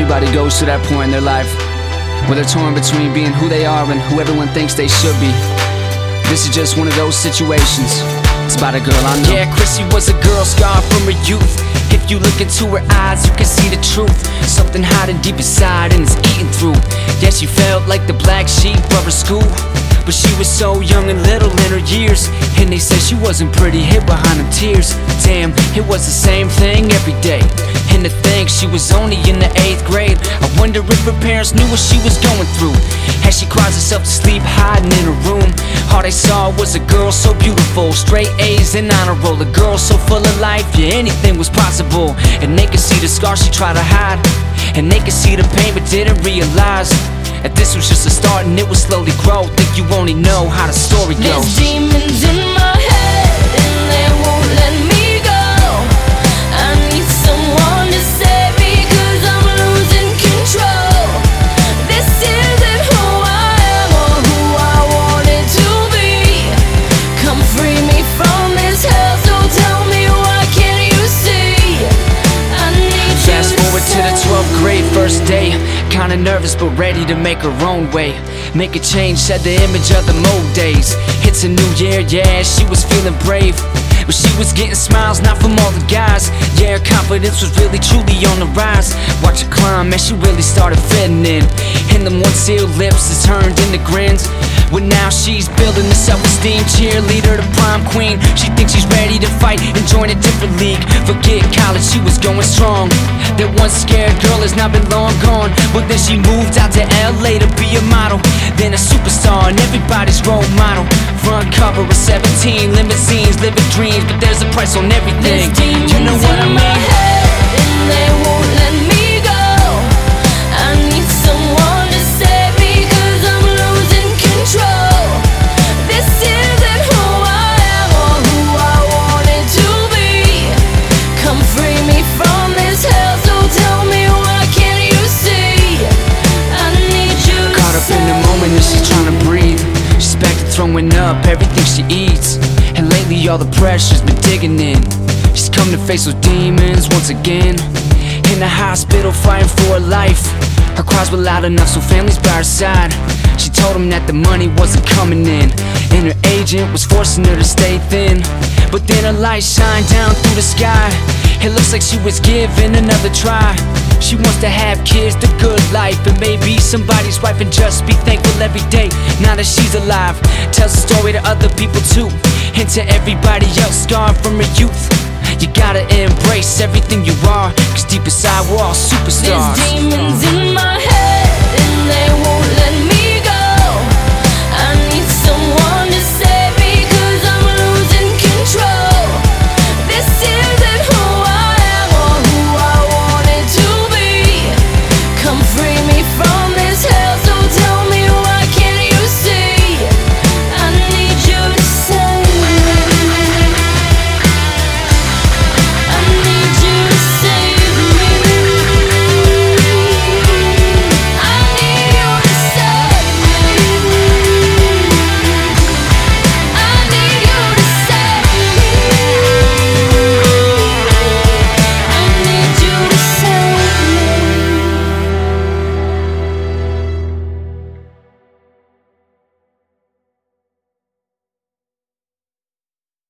Everybody goes to that point in their life where they're torn between being who they are and who everyone thinks they should be. This is just one of those situations. It's about a girl I know. Yeah, Chrissy was a girl scarred from her youth. If you look into her eyes, you can see the truth. Something hiding deep inside and it's eating through. Yeah, she felt like the black sheep of her school, but she was so young and little in her years. And they said she wasn't pretty, hid behind them tears. Damn, it was the same thing every day. And to think she was only in the 8th grade. I wonder if her parents knew what she was going through. As she cries herself to sleep, hiding in her room, all they saw was a girl so beautiful, straight A's and honor roll. A girl so full of life, yeah, anything was possible. And they could see the scars she tried to hide, and they could see the pain but didn't realize that this was just a start and it would slowly grow. Think you only know how the story goes. There's demons in my head and they won't let me go. I need someone to save me 'cause I'm losing control. This isn't who I am or who I wanted to be. Come free me from this hell, so tell me why can't you see? I need you. Fast forward to the 12th grade, first day. Kinda nervous but ready to make her own way. Make a change, shed the image of the old days. It's a new year, yeah, she was feeling brave, but she was getting smiles, not from all the guys. Yeah, her confidence was really truly on the rise. Watch her climb as she really started fitting in, and them once sealed lips has turned into grins. Well, now she's building a self-esteem, cheerleader to prom queen. She thinks she's ready to fight and join a different league. Forget college, she was going strong. That one scared girl has now been long gone. But then she moved out to LA to be a model, then a superstar and everybody's role model. Front cover of 17, limousines, living dreams, but there's a price on everything. There's demons You know what I in my mean? head and they won't let me go. I need someone to save me 'cause I'm losing control. This isn't who I am or who I wanted to be. Come free me from this hell, so tell me why can't you see? I need you to Caught up in the moment and she's trying to breathe. She's back to throwing up everything she eats, and lately all the pressure's been digging in. She's come to face those demons once again. In the hospital fighting for her life. Her cries were loud enough so family's by her side. She told them that the money wasn't coming in, and her agent was forcing her to stay thin. But then her light shined down through the sky. It looks like she was given another try. She wants to have kids, the good life, and maybe somebody's wife, and just be thankful every day now that she's alive. Tells a story to other people too, and to everybody else scarred from her youth. You gotta embrace everything you are, 'cause deep inside we're all superstars. There's demons in my head and they won't